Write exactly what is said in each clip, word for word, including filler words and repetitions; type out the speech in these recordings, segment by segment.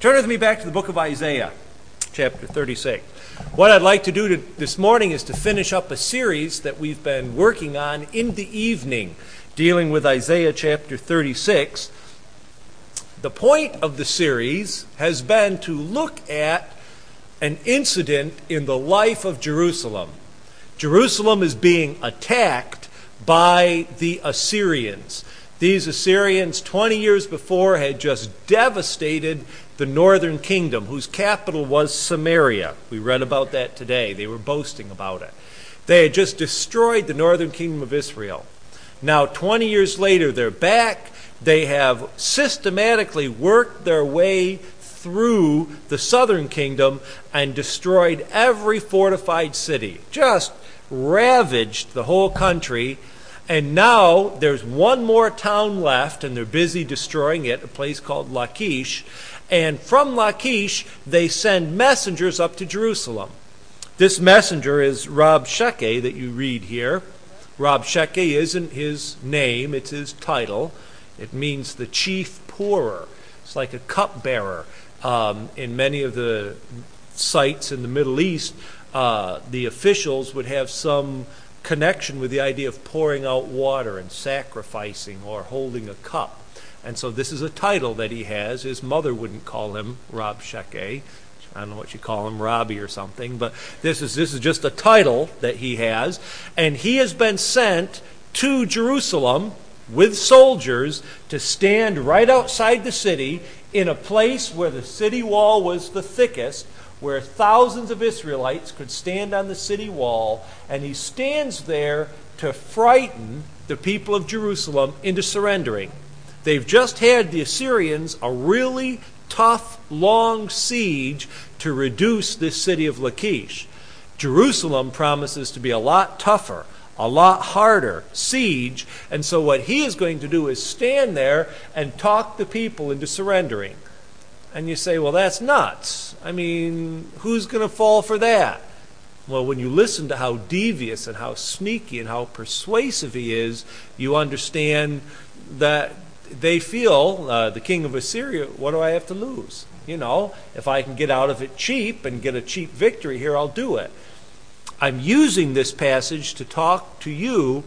Turn with me back to the book of Isaiah, chapter thirty-six. What I'd like to do to, this morning is to finish up a series that we've been working on in the evening, dealing with Isaiah chapter thirty-six. The point of the series has been to look at an incident in the life of Jerusalem. Jerusalem is being attacked by the Assyrians. These Assyrians, twenty years before, had just devastated the northern kingdom, whose capital was Samaria. We read about that today. They were boasting about it. They had just destroyed the northern kingdom of Israel. Now, twenty years later, they're back. They have systematically worked their way through the southern kingdom and destroyed every fortified city. Just ravaged the whole country. And now there's one more town left, and they're busy destroying it, a place called Lachish. And from Lachish, they send messengers up to Jerusalem. This messenger is Rabshakeh that you read here. Rabshakeh isn't his name, it's his title. It means the chief pourer. It's like a cupbearer. Um, in many of the sites in the Middle East, uh, the officials would have some connection with the idea of pouring out water and sacrificing or holding a cup. And so this is a title that he has. His mother wouldn't call him Rabshakeh. I don't know what you call him, Robbie or something, but this is this is just a title that he has. And he has been sent to Jerusalem with soldiers to stand right outside the city in a place where the city wall was the thickest, where thousands of Israelites could stand on the city wall, and he stands there to frighten the people of Jerusalem into surrendering. They've just had the Assyrians a really tough, long siege to reduce this city of Lachish. Jerusalem promises to be a lot tougher, a lot harder siege, and so what he is going to do is stand there and talk the people into surrendering. And you say, well, that's nuts. I mean, who's going to fall for that? Well, when you listen to how devious and how sneaky and how persuasive he is, you understand that they feel, uh, the king of Assyria, what do I have to lose? You know, if I can get out of it cheap and get a cheap victory here, I'll do it. I'm using this passage to talk to you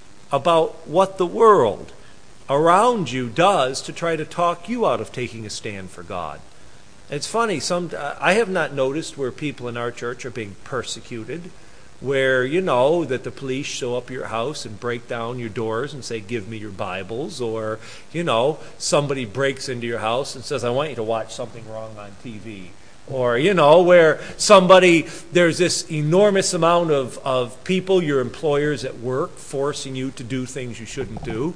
about what the world around you does to try to talk you out of taking a stand for God. It's funny, some I have not noticed where people in our church are being persecuted, where, you know, that the police show up at your house and break down your doors and say, give me your Bibles, or, you know, somebody breaks into your house and says, I want you to watch something wrong on T V. Or, you know, where somebody, there's this enormous amount of, of people, your employers at work, forcing you to do things you shouldn't do.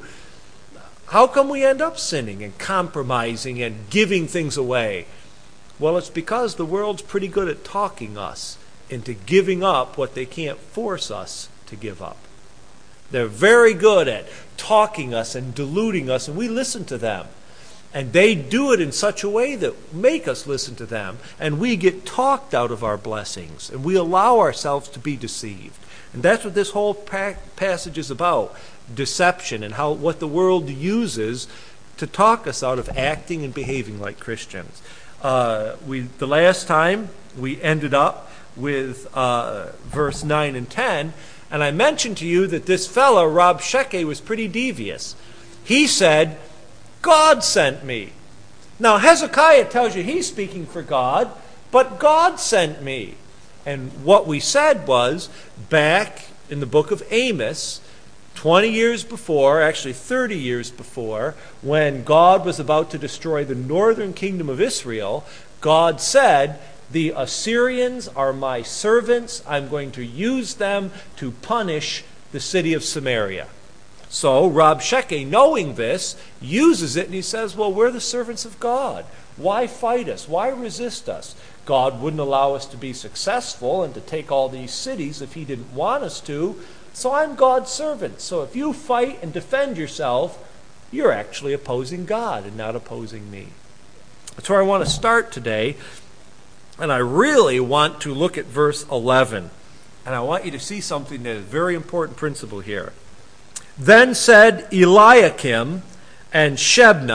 How come we end up sinning and compromising and giving things away? Well, it's because the world's pretty good at talking us into giving up what they can't force us to give up. They're very good at talking us and deluding us, and we listen to them. And they do it in such a way that make us listen to them, and we get talked out of our blessings, and we allow ourselves to be deceived. And that's what this whole pa- passage is about, deception, and how what the world uses to talk us out of acting and behaving like Christians. Uh, we the last time we ended up with uh, verse nine and ten, and I mentioned to you that this fellow, Rabshakeh, was pretty devious. He said, God sent me. Now, Hezekiah tells you he's speaking for God, but God sent me. And what we said was, back in the book of Amos, twenty years before, actually thirty years before, when God was about to destroy the northern kingdom of Israel, God said, the Assyrians are my servants. I'm going to use them to punish the city of Samaria. So Rabshakeh, knowing this, uses it, and he says, well, we're the servants of God. Why fight us? Why resist us? God wouldn't allow us to be successful and to take all these cities if he didn't want us to. So I'm God's servant. So if you fight and defend yourself, you're actually opposing God and not opposing me. That's where I want to start today. And I really want to look at verse eleven. And I want you to see something that is a very important principle here. Then said Eliakim and Shebna,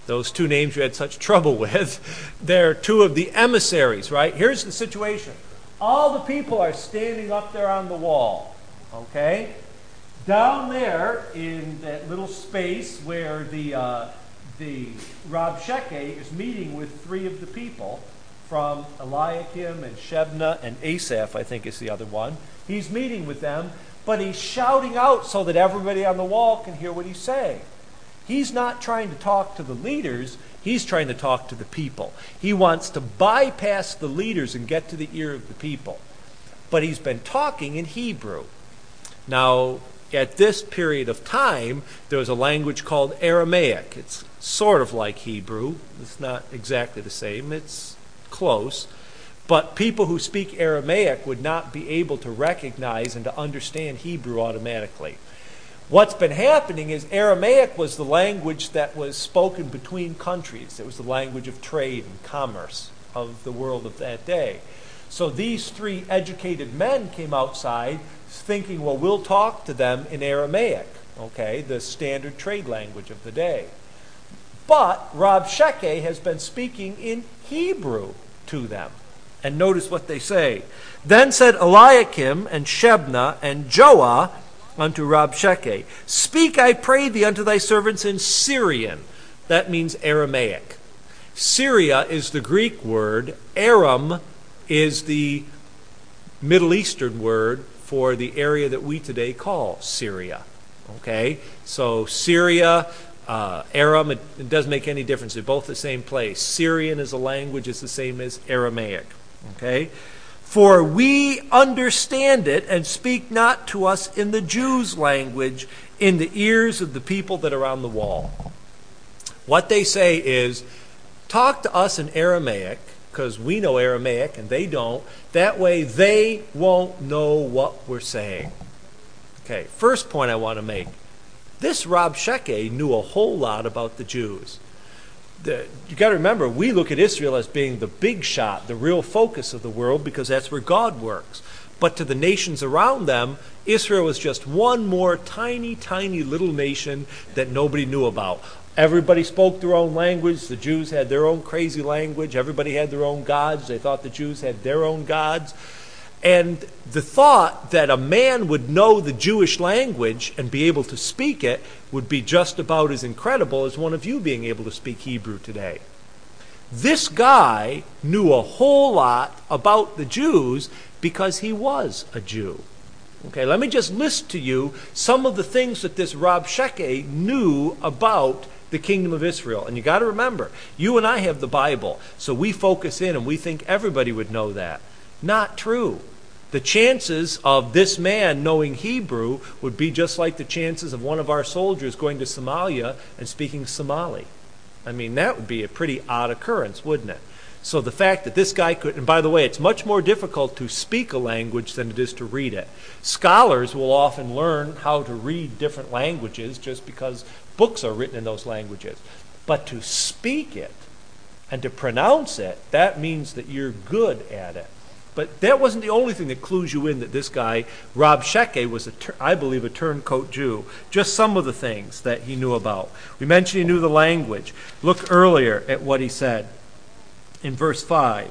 Those two names you had such trouble with. They're two of the emissaries, right? Here's the situation. All the people are standing up there on the wall, okay? Down there in that little space where the uh, the Rabshakeh is meeting with three of the people from Eliakim and Shebna and Asaph, I think is the other one. He's meeting with them, but he's shouting out so that everybody on the wall can hear what he's saying. He's not trying to talk to the leaders, he's trying to talk to the people. He wants to bypass the leaders and get to the ear of the people. But he's been talking in Hebrew. Now, at this period of time, there was a language called Aramaic. It's sort of like Hebrew. It's not exactly the same. It's close. But people who speak Aramaic would not be able to recognize and to understand Hebrew automatically. What's been happening is Aramaic was the language that was spoken between countries. It was the language of trade and commerce of the world of that day. So these three educated men came outside thinking, well, we'll talk to them in Aramaic, okay, the standard trade language of the day. But Rabshakeh has been speaking in Hebrew to them. And notice what they say. Then said Eliakim and Shebna and Joah unto Rabshakeh, speak, I pray thee, unto thy servants in Syrian. That means Aramaic. Syria is the Greek word. Aram is the Middle Eastern word for the area that we today call Syria. Okay? So Syria, uh, Aram, it, it doesn't make any difference. They're both the same place. Syrian as a language is the same as Aramaic. Okay? For we understand it and speak not to us in the Jews' language in the ears of the people that are on the wall. What they say is, talk to us in Aramaic, because we know Aramaic and they don't. That way they won't know what we're saying. Okay, first point I want to make. This Rabshakeh knew a whole lot about the Jews. The, you got to remember, we look at Israel as being the big shot, the real focus of the world, because that's where God works. But to the nations around them, Israel was just one more tiny, tiny little nation that nobody knew about. Everybody spoke their own language. The Jews had their own crazy language. Everybody had their own gods. They thought the Jews had their own gods. And the thought that a man would know the Jewish language and be able to speak it would be just about as incredible as one of you being able to speak Hebrew today. This guy knew a whole lot about the Jews because he was a Jew. Okay, let me just list to you some of the things that this Rabshakeh knew about the kingdom of Israel. And you got to remember, you and I have the Bible, so we focus in and we think everybody would know that. Not true. The chances of this man knowing Hebrew would be just like the chances of one of our soldiers going to Somalia and speaking Somali. I mean, that would be a pretty odd occurrence, wouldn't it? So the fact that this guy could, and by the way, it's much more difficult to speak a language than it is to read it. Scholars will often learn how to read different languages just because books are written in those languages. But to speak it and to pronounce it, that means that you're good at it. But that wasn't the only thing that clues you in that this guy, Rabshakeh, was, a, I believe, a turncoat Jew. Just some of the things that he knew about. We mentioned he knew the language. Look earlier at what he said in verse five.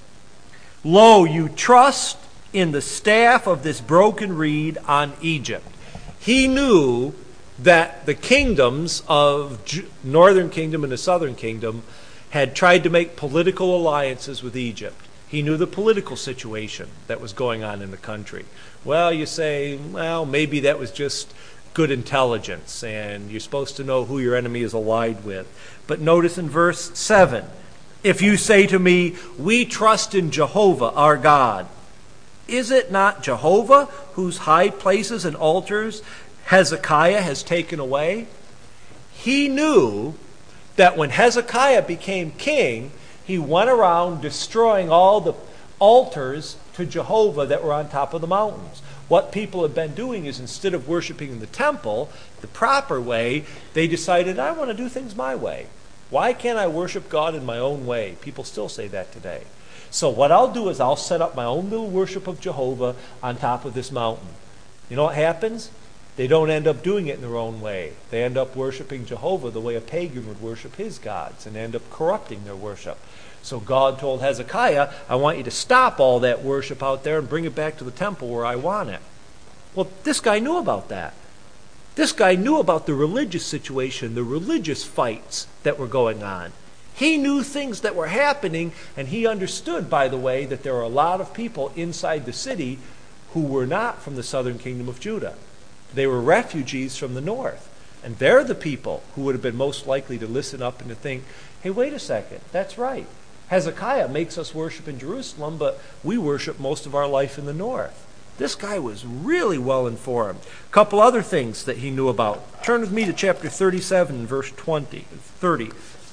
Lo, you trust in the staff of this broken reed on Egypt. He knew that the kingdoms of Ju- northern kingdom and the southern kingdom had tried to make political alliances with Egypt. He knew the political situation that was going on in the country. Well, you say, well, maybe that was just good intelligence, and you're supposed to know who your enemy is allied with. But notice in verse seven, if you say to me, we trust in Jehovah our God, is it not Jehovah whose high places and altars Hezekiah has taken away? He knew that when Hezekiah became king, he went around destroying all the altars to Jehovah that were on top of the mountains. What people have been doing is instead of worshiping in the temple the proper way, they decided, I want to do things my way. Why can't I worship God in my own way? People still say that today. So what I'll do is I'll set up my own little worship of Jehovah on top of this mountain. You know what happens? They don't end up doing it in their own way. They end up worshiping Jehovah the way a pagan would worship his gods and end up corrupting their worship. So God told Hezekiah, I want you to stop all that worship out there and bring it back to the temple where I want it. Well, this guy knew about that. This guy knew about the religious situation, the religious fights that were going on. He knew things that were happening, and he understood, by the way, that there were a lot of people inside the city who were not from the southern kingdom of Judah. They were refugees from the north. And they're the people who would have been most likely to listen up and to think, hey, wait a second, that's right. Hezekiah makes us worship in Jerusalem, but we worship most of our life in the north. This guy was really well informed. A couple other things that he knew about. Turn with me to chapter thirty-seven, verse twenty, thirty.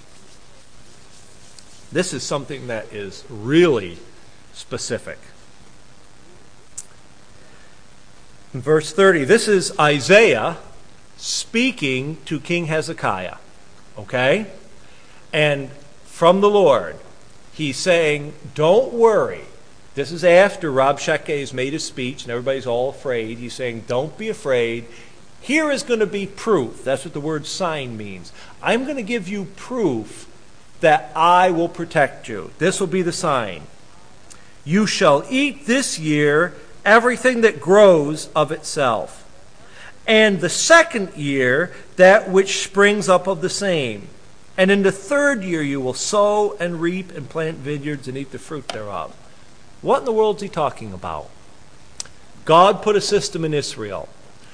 This is something that is really specific. In verse thirty, this is Isaiah speaking to King Hezekiah. Okay? And from the Lord, he's saying, don't worry. This is after Rabshakeh has made his speech and everybody's all afraid. He's saying, don't be afraid. Here is going to be proof. That's what the word sign means. I'm going to give you proof that I will protect you. This will be the sign. You shall eat this year everything that grows of itself, and the second year that which springs up of the same. And in the third year you will sow and reap and plant vineyards and eat the fruit thereof. What in the world is he talking about? God put a system in Israel.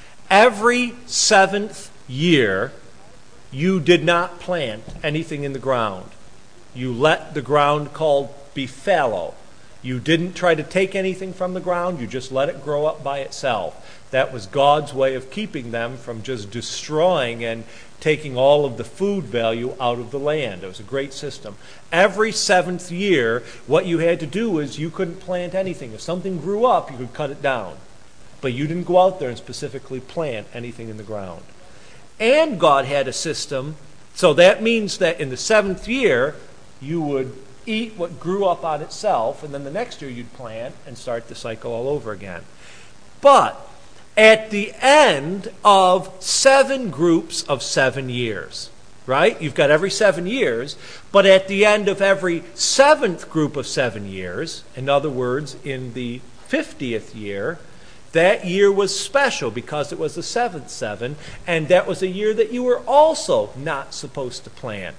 Every seventh year, you did not plant anything in the ground. You let the ground called be fallow. You didn't try to take anything from the ground. You just let it grow up by itself. That was God's way of keeping them from just destroying and taking all of the food value out of the land. It was a great system. Every seventh year, what you had to do is you couldn't plant anything. If something grew up, you could cut it down. But you didn't go out there and specifically plant anything in the ground. And God had a system, so that means that in the seventh year, you would eat what grew up on itself, and then the next year you'd plant and start the cycle all over again. But at the end of seven groups of seven years, right? You've got every seven years, but at the end of every seventh group of seven years, in other words, in the fiftieth year, that year was special because it was the seventh seven, and that was a year that you were also not supposed to plant.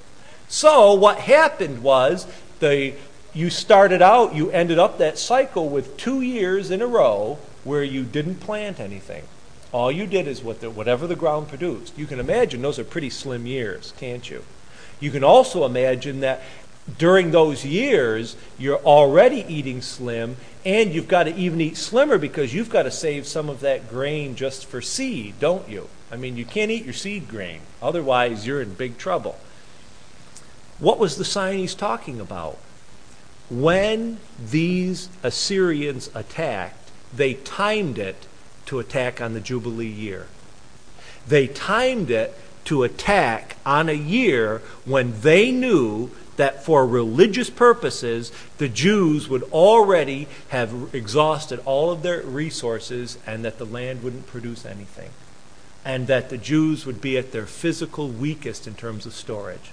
So what happened was the you started out, you ended up that cycle with two years in a row where you didn't plant anything. All you did is what the, whatever the ground produced. You can imagine those are pretty slim years, can't you? You can also imagine that during those years, you're already eating slim, and you've got to even eat slimmer because you've got to save some of that grain just for seed, don't you? I mean, you can't eat your seed grain. Otherwise, you're in big trouble. What was the sign he's talking about? When these Assyrians attacked, they timed it to attack on the Jubilee year. They timed it to attack on a year when they knew that for religious purposes, the Jews would already have exhausted all of their resources and that the land wouldn't produce anything. And that the Jews would be at their physical weakest in terms of storage.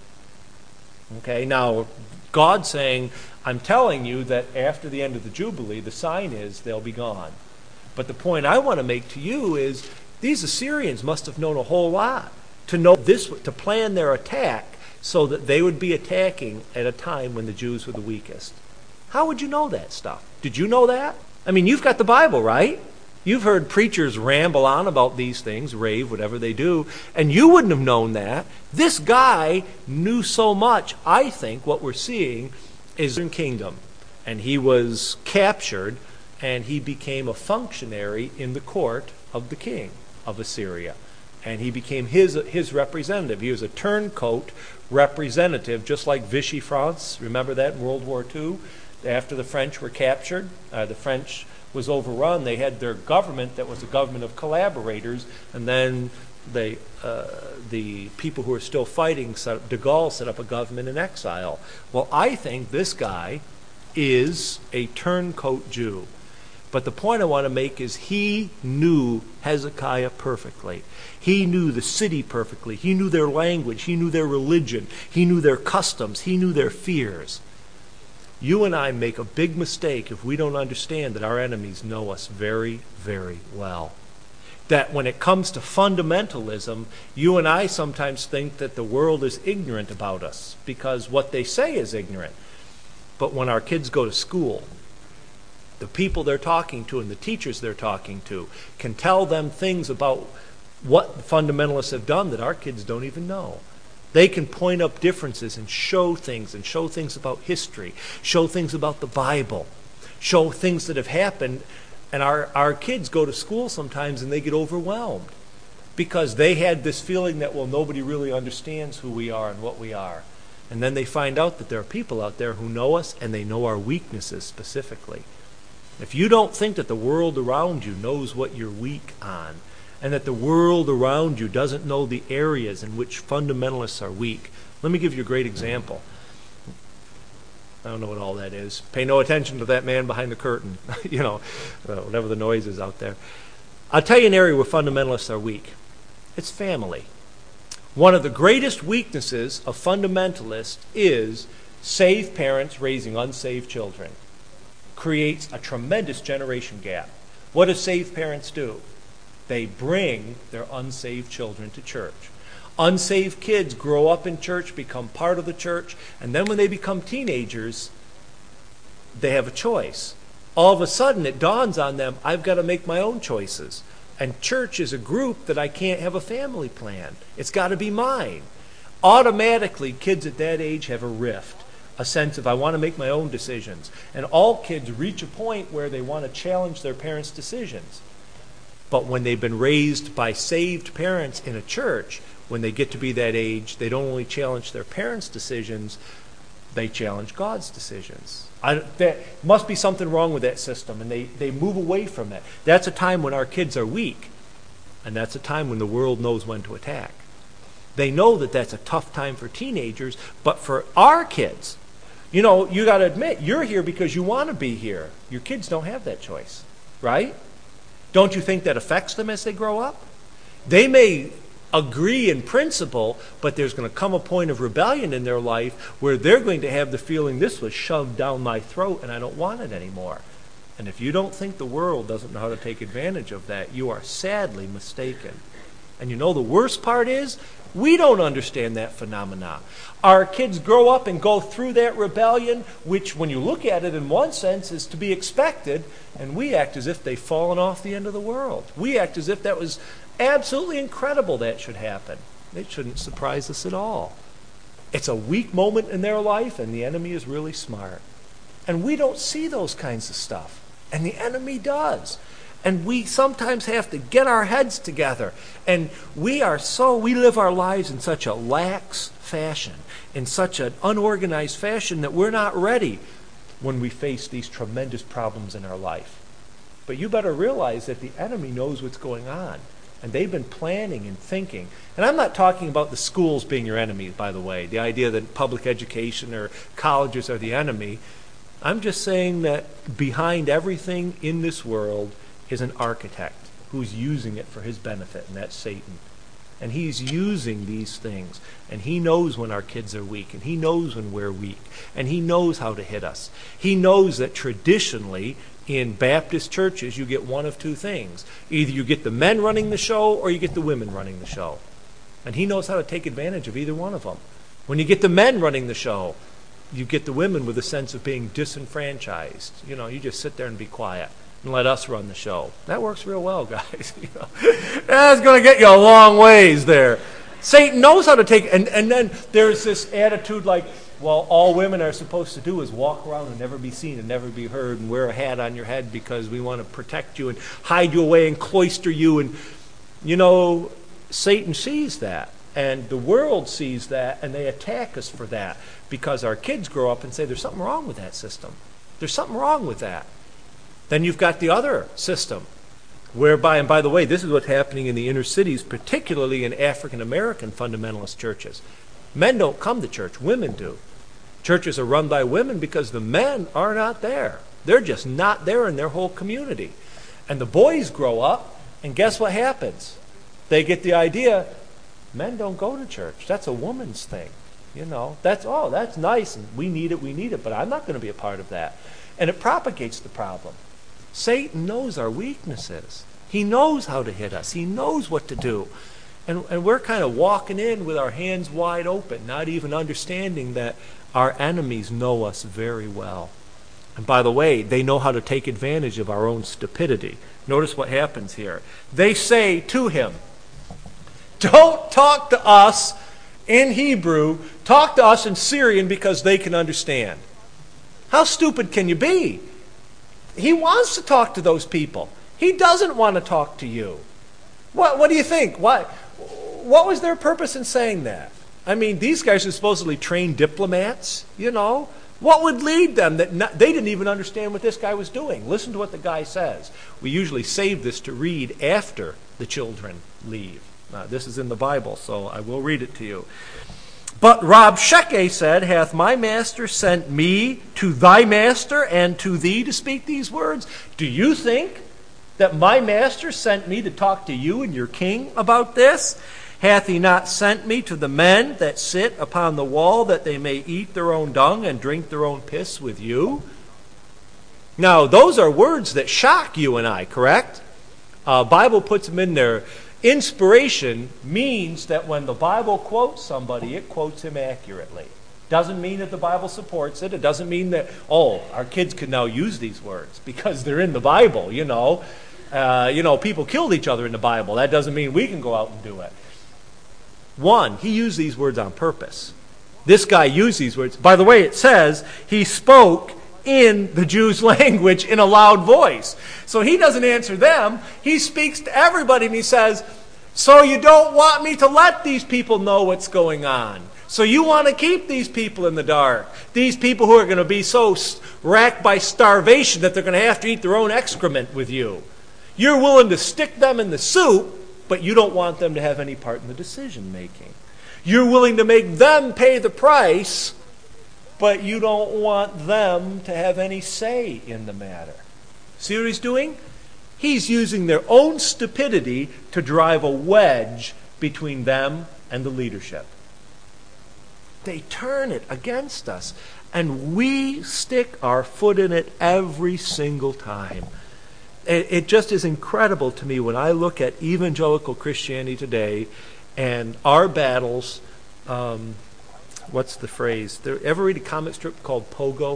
Okay, now God's saying, I'm telling you that after the end of the Jubilee, the sign is they'll be gone. But the point I want to make to you is these Assyrians must have known a whole lot to know this, to plan their attack so that they would be attacking at a time when the Jews were the weakest. How would you know that stuff? Did you know that? I mean, you've got the Bible, right? You've heard preachers ramble on about these things, rave, whatever they do, and you wouldn't have known that. This guy knew so much. I think what we're seeing is in kingdom, and he was captured, and he became a functionary in the court of the king of Assyria, and he became his his representative. He was a turncoat representative, just like Vichy France. Remember that in World War Two, after the French were captured, uh, the French was overrun. They had their government that was a government of collaborators, and then they, uh, the people who were still fighting, set, de Gaulle set up a government in exile. Well, I think this guy is a turncoat Jew. But the point I want to make is he knew Hezekiah perfectly. He knew the city perfectly. He knew their language. He knew their religion. He knew their customs. He knew their fears. You and I make a big mistake if we don't understand that our enemies know us very, very well. That when it comes to fundamentalism, you and I sometimes think that the world is ignorant about us because what they say is ignorant. But when our kids go to school, the people they're talking to and the teachers they're talking to can tell them things about what the fundamentalists have done that our kids don't even know. They can point up differences and show things and show things about history, show things about the Bible, show things that have happened. And our, our kids go to school sometimes and they get overwhelmed because they had this feeling that, well, nobody really understands who we are and what we are. And then they find out that there are people out there who know us and they know our weaknesses specifically. If you don't think that the world around you knows what you're weak on, and that the world around you doesn't know the areas in which fundamentalists are weak, let me give you a great example. I don't know what all that is. Pay no attention to that man behind the curtain, you know, whatever the noise is out there. I'll tell you an area where fundamentalists are weak. It's family. One of the greatest weaknesses of fundamentalists is saved parents raising unsaved children. Creates a tremendous generation gap. What do saved parents do? They bring their unsaved children to church. Unsaved kids grow up in church, become part of the church, and then when they become teenagers, they have a choice. All of a sudden, it dawns on them, I've got to make my own choices. And church is a group that I can't have a family plan. It's got to be mine. Automatically, kids at that age have a rift, a sense of, I want to make my own decisions. And all kids reach a point where they want to challenge their parents' decisions. But when they've been raised by saved parents in a church, when they get to be that age, they don't only challenge their parents' decisions, they challenge God's decisions. I, there must be something wrong with that system, and they, they move away from it. That's a time when our kids are weak, and that's a time when the world knows when to attack. They know that that's a tough time for teenagers, but for our kids, you know, you got to admit, you're here because you want to be here. Your kids don't have that choice, right? Don't you think that affects them as they grow up? They may agree in principle, but there's going to come a point of rebellion in their life where they're going to have the feeling this was shoved down my throat and I don't want it anymore. And if you don't think the world doesn't know how to take advantage of that, you are sadly mistaken. And you know the worst part is, we don't understand that phenomena. Our kids grow up and go through that rebellion, which when you look at it in one sense is to be expected, and we act as if they've fallen off the end of the world. We act as if that was absolutely incredible that should happen. It shouldn't surprise us at all. It's a weak moment in their life, and the enemy is really smart. And we don't see those kinds of stuff, and the enemy does. And we sometimes have to get our heads together. And we are so, we live our lives in such a lax fashion, in such an unorganized fashion that we're not ready when we face these tremendous problems in our life. But you better realize that the enemy knows what's going on. And they've been planning and thinking. And I'm not talking about the schools being your enemy, by the way, the idea that public education or colleges are the enemy. I'm just saying that behind everything in this world is an architect who's using it for his benefit, and that's Satan. And he's using these things, and he knows when our kids are weak, and he knows when we're weak, and he knows how to hit us. He knows that traditionally in Baptist churches you get one of two things. Either you get the men running the show or you get the women running the show. And he knows how to take advantage of either one of them. When you get the men running the show, you get the women with a sense of being disenfranchised. You know, you just sit there and be quiet and let us run the show. That works real well, guys. You know, that's going to get you a long ways there. Satan knows how to take, and, and then there's this attitude like, well, all women are supposed to do is walk around and never be seen and never be heard and wear a hat on your head because we want to protect you and hide you away and cloister you. And, you know, Satan sees that, and the world sees that, and they attack us for that because our kids grow up and say, there's something wrong with that system. There's something wrong with that. Then you've got the other system, whereby, and by the way, this is what's happening in the inner cities, particularly in African-American fundamentalist churches. Men don't come to church, women do. Churches are run by women because the men are not there. They're just not there in their whole community. And the boys grow up, and guess what happens? They get the idea, men don't go to church. That's a woman's thing. You know, that's, oh, that's nice, and we need it, we need it, but I'm not going to be a part of that. And it propagates the problem. Satan knows our weaknesses. He knows how to hit us. He knows what to do. And, and we're kind of walking in with our hands wide open, not even understanding that our enemies know us very well. And by the way, they know how to take advantage of our own stupidity. Notice what happens here. They say to him, don't talk to us in Hebrew, talk to us in Syrian because they can understand. How stupid can you be? He wants to talk to those people. He doesn't want to talk to you. What, what do you think? What, what was their purpose in saying that? I mean, these guys are supposedly trained diplomats, you know. What would lead them that not, they didn't even understand what this guy was doing? Listen to what the guy says. We usually save this to read after the children leave. Now, this is in the Bible, so I will read it to you. But Rabshakeh said, hath my master sent me to thy master and to thee to speak these words? Do you think that my master sent me to talk to you and your king about this? Hath he not sent me to the men that sit upon the wall, that they may eat their own dung and drink their own piss with you? Now, those are words that shock you and I, correct? Uh, Bible puts them in there. Inspiration means that when the Bible quotes somebody, it quotes him accurately. Doesn't mean that the Bible supports it. It doesn't mean that, oh, our kids can now use these words because they're in the Bible, you know. Uh, you know, people killed each other in the Bible. That doesn't mean we can go out and do it. One, he used these words on purpose. This guy used these words. By the way, it says he spoke in the Jews' language in a loud voice. So he doesn't answer them. He speaks to everybody and he says, so you don't want me to let these people know what's going on. So you want to keep these people in the dark. These people who are going to be so racked by starvation that they're going to have to eat their own excrement with you. You're willing to stick them in the soup, but you don't want them to have any part in the decision making. You're willing to make them pay the price, but you don't want them to have any say in the matter. See what he's doing? He's using their own stupidity to drive a wedge between them and the leadership. They turn it against us, and we stick our foot in it every single time. It, it just is incredible to me when I look at evangelical Christianity today and our battles. Um, what's the phrase? There, ever read a comic strip called Pogo?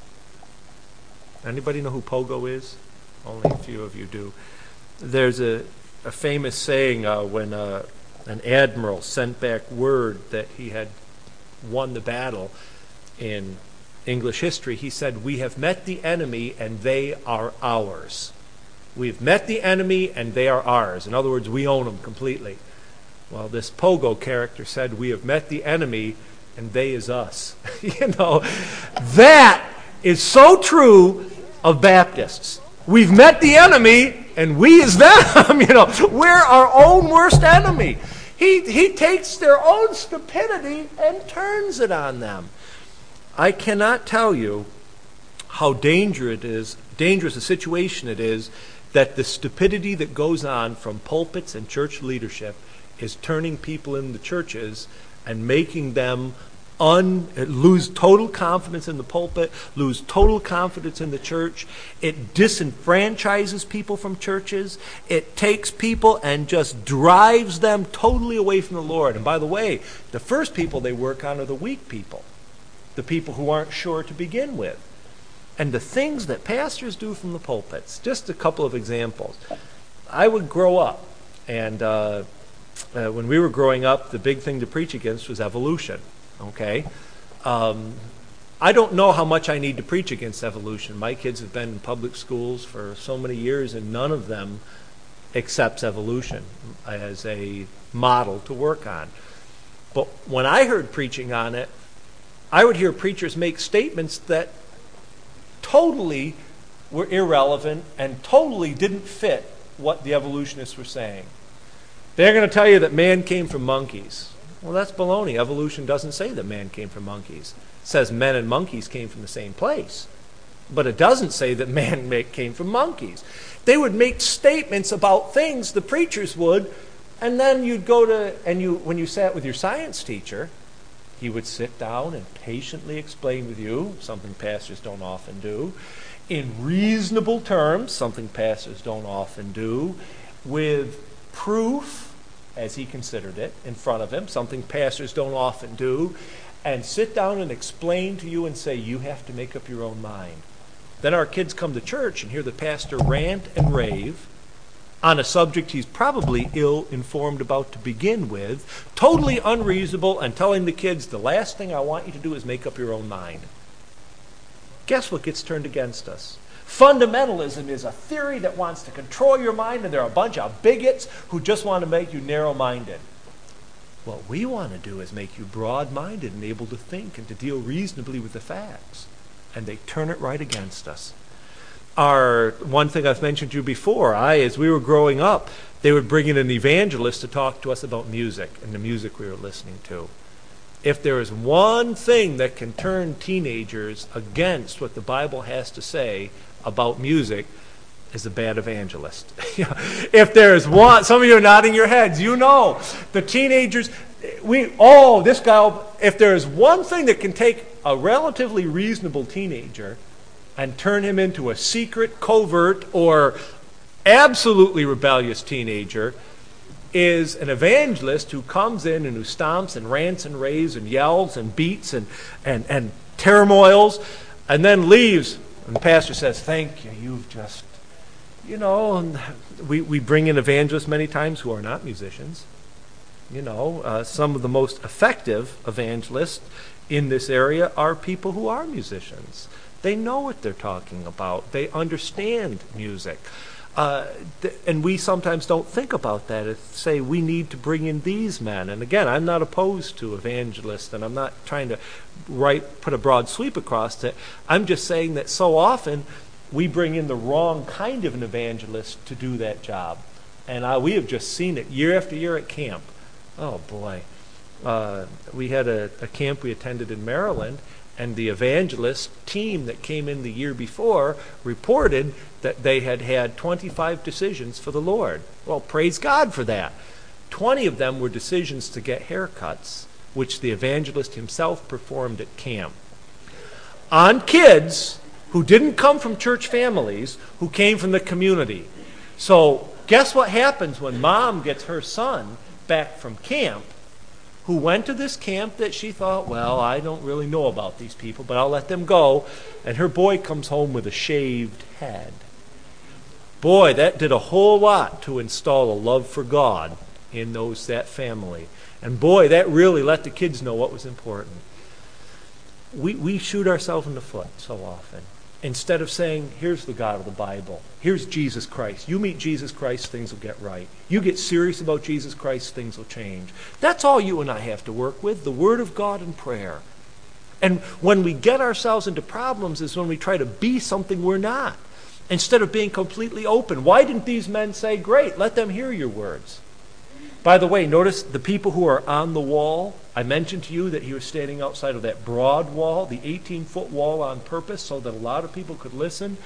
Anybody know who Pogo is? Only a few of you do. There's a, a famous saying uh, when uh, an admiral sent back word that he had won the battle in English history. He said, we have met the enemy and they are ours. We've met the enemy and they are ours. In other words, we own them completely. Well, this Pogo character said, we have met the enemy and they is us. You know, that is so true of Baptists. We've met the enemy and we is them. You know, we're our own worst enemy. He, he takes their own stupidity and turns it on them. I cannot tell you how dangerous it is, dangerous a situation it is that the stupidity that goes on from pulpits and church leadership is turning people in the churches and making them un, lose total confidence in the pulpit, lose total confidence in the church. It disenfranchises people from churches. It takes people and just drives them totally away from the Lord. And by the way, the first people they work on are the weak people, the people who aren't sure to begin with. And the things that pastors do from the pulpits, just a couple of examples. I would grow up, and uh, uh, when we were growing up, the big thing to preach against was evolution. Okay? Um, I don't know how much I need to preach against evolution. My kids have been in public schools for so many years, and none of them accepts evolution as a model to work on. But when I heard preaching on it, I would hear preachers make statements that totally were irrelevant and totally didn't fit what the evolutionists were saying. They're going to tell you that man came from monkeys. Well, that's baloney. Evolution doesn't say that man came from monkeys. It says men and monkeys came from the same place. But it doesn't say that man came from monkeys. They would make statements about things, the preachers would, and then you'd go to, and you when you sat with your science teacher, he would sit down and patiently explain with you, something pastors don't often do, in reasonable terms, something pastors don't often do, with proof, as he considered it, in front of him, something pastors don't often do, and sit down and explain to you and say, you have to make up your own mind. Then our kids come to church and hear the pastor rant and rave on a subject he's probably ill-informed about to begin with, totally unreasonable, and telling the kids, the last thing I want you to do is make up your own mind. Guess what gets turned against us? Fundamentalism is a theory that wants to control your mind, and there are a bunch of bigots who just want to make you narrow-minded. What we want to do is make you broad-minded and able to think and to deal reasonably with the facts. And they turn it right against us. Our one thing I've mentioned to you before, I, as we were growing up, they would bring in an evangelist to talk to us about music and the music we were listening to. If there is one thing that can turn teenagers against what the Bible has to say about music, is a bad evangelist. If there is one, some of you are nodding your heads, you know, the teenagers, we, oh, this guy, if there is one thing that can take a relatively reasonable teenager and turn him into a secret, covert, or absolutely rebellious teenager, is an evangelist who comes in and who stomps and rants and raves and yells and beats and, and, and turmoils and then leaves. And the pastor says, thank you, you've just, you know, and we, we bring in evangelists many times who are not musicians. You know, uh, some of the most effective evangelists in this area are people who are musicians. They know what they're talking about. They understand music. Uh, th- and we sometimes don't think about that. It's say we need to bring in these men. And again, I'm not opposed to evangelists, and I'm not trying to write, put a broad sweep across it. I'm just saying that so often we bring in the wrong kind of an evangelist to do that job. And uh, we have just seen it year after year at camp. Oh, boy. Uh, we had a, a camp we attended in Maryland, and the evangelist team that came in the year before reported that they had had twenty-five decisions for the Lord. Well, praise God for that. twenty of them were decisions to get haircuts, which the evangelist himself performed at camp. On kids who didn't come from church families, who came from the community. So guess what happens when mom gets her son back from camp, who went to this camp that she thought, well, I don't really know about these people, but I'll let them go. And her boy comes home with a shaved head. Boy, that did a whole lot to install a love for God in those that family. And boy, that really let the kids know what was important. We, we shoot ourselves in the foot so often. Instead of saying, here's the God of the Bible. Here's Jesus Christ. You meet Jesus Christ, things will get right. You get serious about Jesus Christ, things will change. That's all you and I have to work with, the Word of God and prayer. And when we get ourselves into problems is when we try to be something we're not, instead of being completely open. Why didn't these men say, great, let them hear your words? By the way, notice the people who are on the wall. I mentioned to you that he was standing outside of that broad wall, the eighteen-foot wall on purpose, so that a lot of people could listen.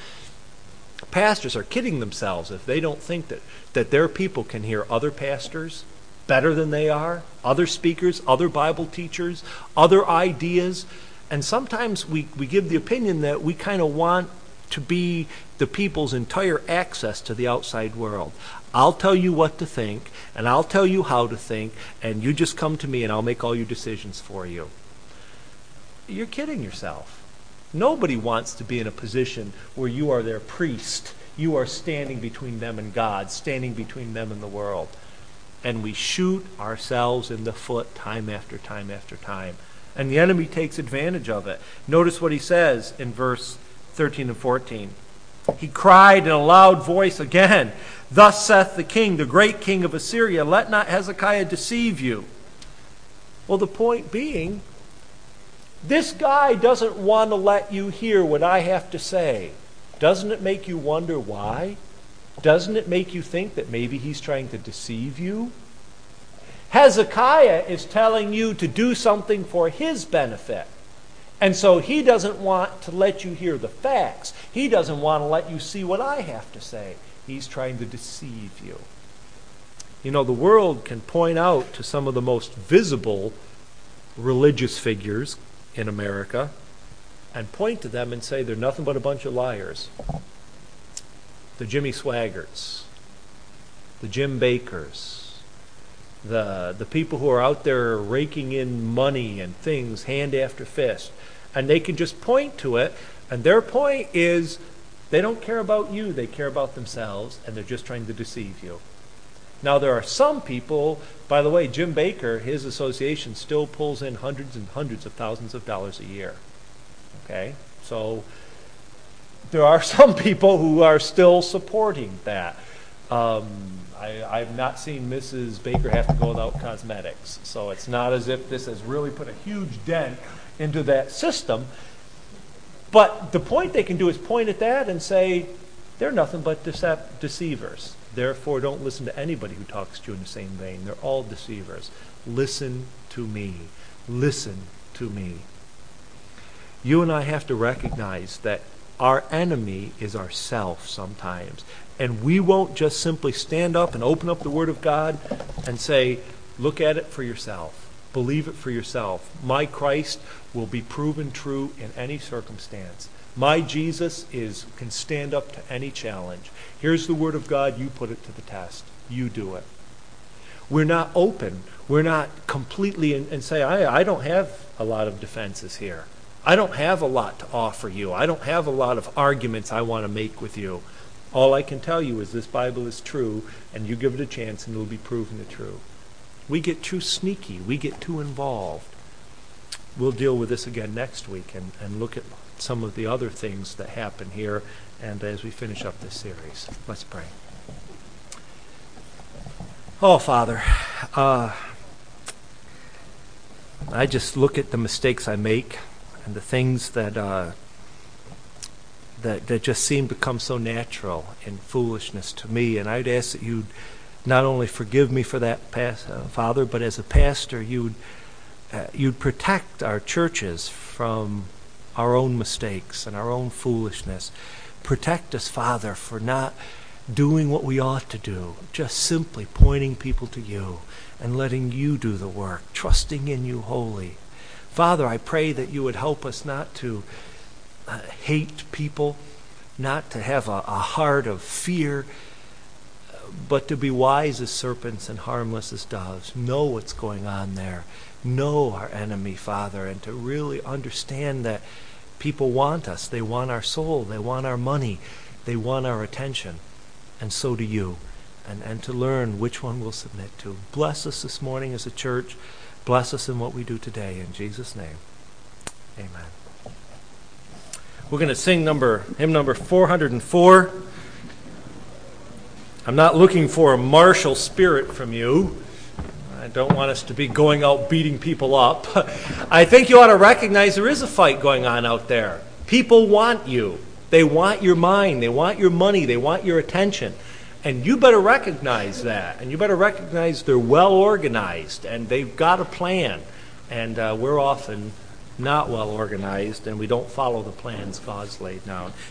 Pastors are kidding themselves if they don't think that, that their people can hear other pastors better than they are, other speakers, other Bible teachers, other ideas. And sometimes we, we give the opinion that we kind of want to be the people's entire access to the outside world. I'll tell you what to think, and I'll tell you how to think, and you just come to me and I'll make all your decisions for you. You're kidding yourself. Nobody wants to be in a position where you are their priest. You are standing between them and God, standing between them and the world. And we shoot ourselves in the foot time after time after time. And the enemy takes advantage of it. Notice what he says in verse thirteen and fourteen. He cried in a loud voice again, thus saith the king, the great king of Assyria, let not Hezekiah deceive you. Well, the point being, this guy doesn't want to let you hear what I have to say. Doesn't it make you wonder why? Doesn't it make you think that maybe he's trying to deceive you? Hezekiah is telling you to do something for his benefit. And so he doesn't want to let you hear the facts. He doesn't want to let you see what I have to say. He's trying to deceive you. You know, the world can point out to some of the most visible religious figures in America and point to them and say they're nothing but a bunch of liars. The Jimmy Swaggarts, the Jim Bakkers, the the people who are out there raking in money and things hand after fist. And they can just point to it, and their point is they don't care about you, they care about themselves, and they're just trying to deceive you. Now, there are some people, by the way, Jim Bakker, his association still pulls in hundreds and hundreds of thousands of dollars a year. Okay? So, there are some people who are still supporting that. Um, I, I've not seen Missus Bakker have to go without cosmetics. So, it's not as if this has really put a huge dent into that system. But the point they can do is point at that and say, they're nothing but decep- deceivers. Therefore, don't listen to anybody who talks to you in the same vein. They're all deceivers. Listen to me. Listen to me. You and I have to recognize that our enemy is ourself sometimes. And we won't just simply stand up and open up the Word of God and say, look at it for yourself. Believe it for yourself. My Christ will be proven true in any circumstance. My Jesus is can stand up to any challenge. Here's the Word of God. You put it to the test. You do it. We're not open. We're not completely and, and say, I, I don't have a lot of defenses here. I don't have a lot to offer you. I don't have a lot of arguments I want to make with you. All I can tell you is this Bible is true, and you give it a chance and it'll be proven the true. We get too sneaky. We get too involved. We'll deal with this again next week and, and look at some of the other things that happen here and as we finish up this series. Let's pray. Oh, Father, uh, I just look at the mistakes I make and the things that uh, that that just seem to come so natural in foolishness to me, and I'd ask that you'd not only forgive me for that, past, uh, Father, but as a pastor, you'd uh, you'd protect our churches from our own mistakes and our own foolishness. Protect us, Father, for not doing what we ought to do, just simply pointing people to you and letting you do the work, trusting in you wholly. Father, I pray that you would help us not to uh, hate people, not to have a, a heart of fear, but to be wise as serpents and harmless as doves. Know what's going on there. Know our enemy, Father, and to really understand that people want us. They want our soul. They want our money. They want our attention. And so do you. And, and to learn which one we'll submit to. Bless us this morning as a church. Bless us in what we do today. In Jesus' name, amen. We're going to sing number hymn number four hundred four. I'm not looking for a martial spirit from you. I don't want us to be going out beating people up. I think you ought to recognize there is a fight going on out there. People want you. They want your mind. They want your money. They want your attention. And you better recognize that. And you better recognize they're well organized and they've got a plan. And uh, we're often not well organized and we don't follow the plans God's laid down.